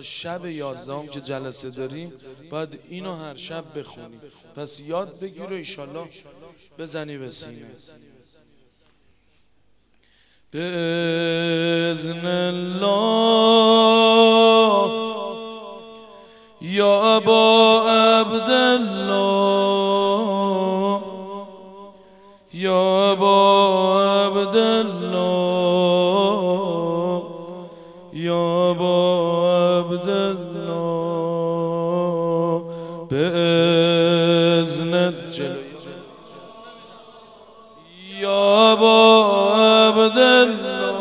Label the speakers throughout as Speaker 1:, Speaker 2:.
Speaker 1: شب 11 که جلسه داریم باید اینو هر شب بخونی. پس یاد بگیر و ایشالله بزنی به سینه. بإذن الله یا ابا عبدالله یا ابا عبدالله یا ابا عبدالله بإذنت یا ابا عبدالله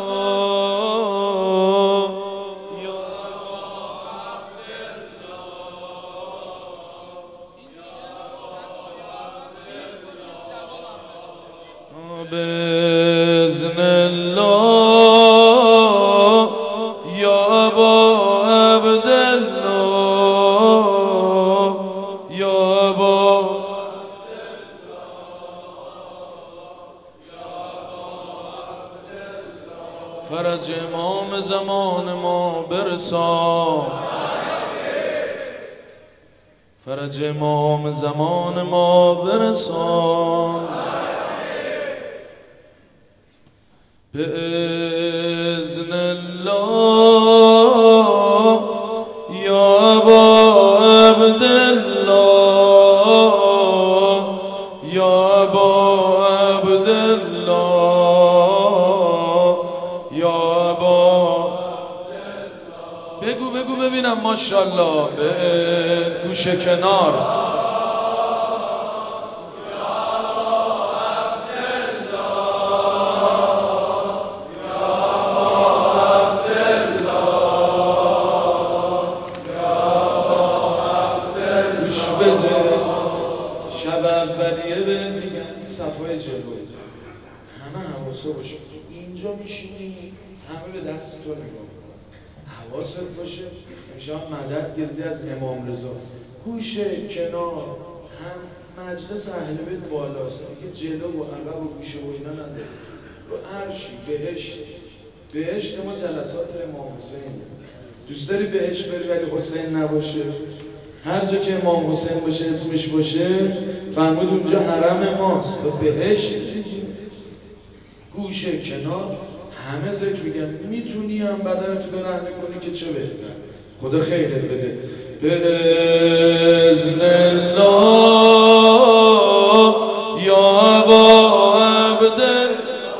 Speaker 1: بإذن الله یا ابا عبدالله یا ابا فرج امام زمان ما برسان، فرج امام زمان ما برسان بإذن الله یا ابا عبدالله یا ابا عبدالله یا ابا بگو ببینم ماشاءالله به گوشه کنار شب اولیه به میگن صفای جلو همه حواسه باشه. اینجا میشینی همه به دست تو نگاه میکنن، حواست باشه انشاء مدد گردی از امام رضا. گوشه کنار هم مجلس اهل بیت بالاست دیگه، جلو و عقب و گوشه و اینا نداره. رو عرشی بهشت ما جلسات امام حسین. دوست داری بهشت بری ولی حسین نباشه؟ هر جا که امام حسین باشه اسمش باشه فرمود اونجا حرم ماست و بهشت. گوشه کنار همه ذکر میگن، میتونی هم بدنتو برهنه کنی که چه بهتر. خدا خیرت بده. بإذن الله یا ابا عبدالله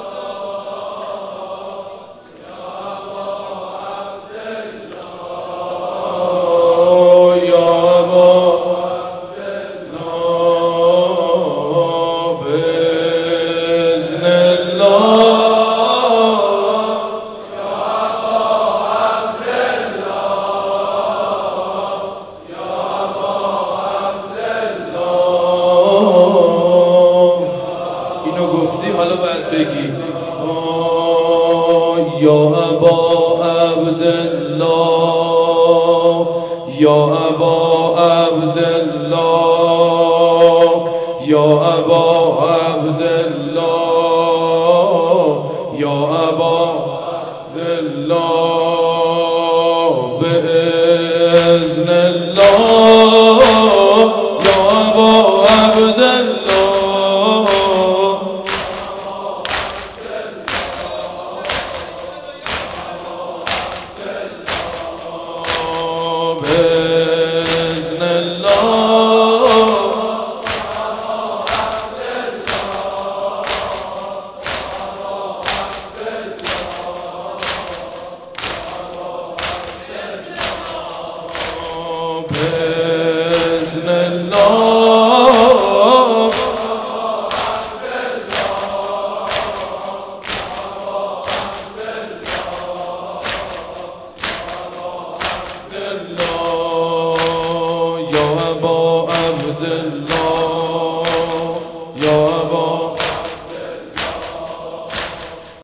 Speaker 1: حالا باید بگی یا ابا عبدالله یا ابا عبدالله یا ابا عبدالله یا ابا عبدالله بإذن الله